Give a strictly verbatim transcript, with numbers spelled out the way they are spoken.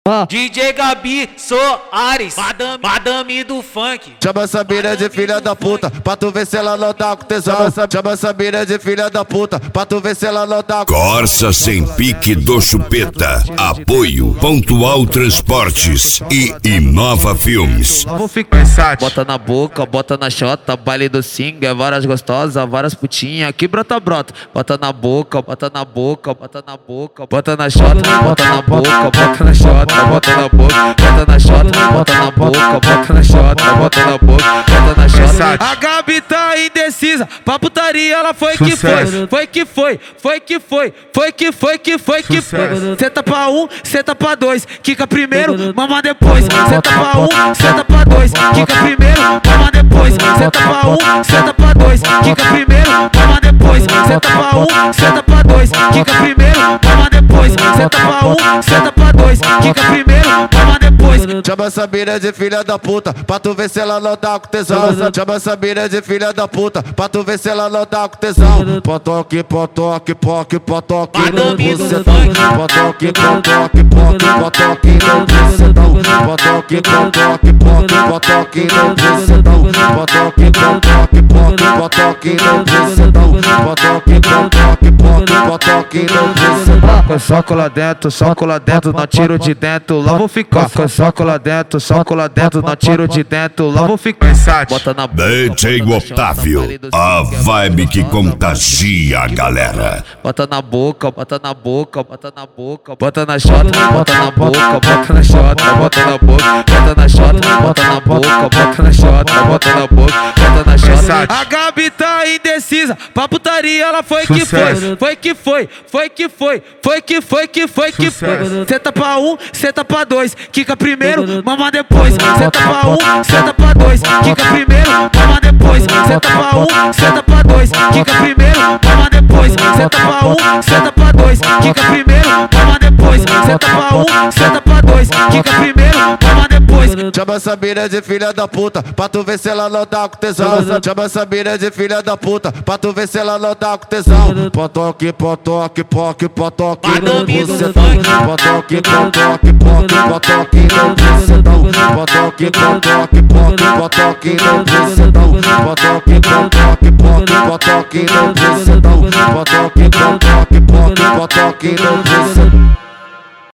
Ah. D J Gabi Soares, madame, madame do funk. Chama essa mina de filha da puta, pra tu ver se ela não tá com tesão. Chama essa mina de filha da puta, pra tu ver se ela não tá com... Corsa Sem Pique do Chupeta. Apoio Pontual Transportes e Inova Filmes. Vou ficar bota na boca, bota na chota, baile do singa, várias gostosas, várias putinhas, que brota brota. Bota na boca, bota na boca, bota na boca, bota na chota, bota na boca, bota na chota, bota na boca, bota na chota, bota na boca, bota na chota, bota na boca, bota na chota. A Gabi tá indecisa, pra putaria ela foi que foi, foi que foi, foi que foi, foi que foi, que foi que foi. Senta pra um, senta pra dois, quica primeiro, mama depois. Senta pra um, senta pra dois, quica primeiro, mama depois. Senta pra um, senta pra dois, quica primeiro, mama depois. Senta pra um, senta pra dois, quica primeiro, mama depois. Senta pra um, senta pra dois, quica primeiro, mama depois. Chama essa mina de filha da puta, pra tu ver se ela não tá com tesão. Chama essa mina de filha da puta, pra tu ver se ela não tá com tesão. Potoque, potoque, poque, potoque no bucetão. Potoque, potoque, poque, potoque no bucetão. Potoque, potoque, poque, potoque no bucetão. Potoque, potoque, poque, potoque no bucetão. Potoque, potoque, poque, potoque no bucetão. Soco lá dentro, soco lá dentro, não tiro de dentro, lá vou ficar. Soco lá dentro, soco lá dentro, não tiro de dentro, lá vou ficar. Bota na boca, D J Otávio, a vibe que contagia a galera. Bota na boca, bota na boca, bota na boca, bota na chota, bota na boca, bota na chota, bota na boca, bota na chota, bota na boca, bota na chota, bota na boca, bota na chota. A Gabi tá indecisa, pra putaria ela foi que foi, foi que foi, foi que foi, foi que foi, que foi que foi. Senta pra um, senta pra dois, quica primeiro, mama depois. Senta pra um, senta pra dois, quica primeiro, mama depois. Senta pra um, senta pra dois, quica primeiro, mama depois. Senta pra um, senta pra dois, quica primeiro, mama depois. Senta pra um, senta pra dois, quica primeiro, mama depois. Chama essa mina de filha da puta, pra tu ver se ela não tá com tesão. Chama essa mina de filha da puta, pra tu ver se ela não tá com tesão. Potoque, potoque, poque, potoque no bucetão. Potoque, potoque, poque, potoque no bucetão. Potoque, potoque, poque, potoque no bucetão. Potoque, potoque, poque, potoque no bucetão. Potoque, potoque, poque, potoque no bucetão.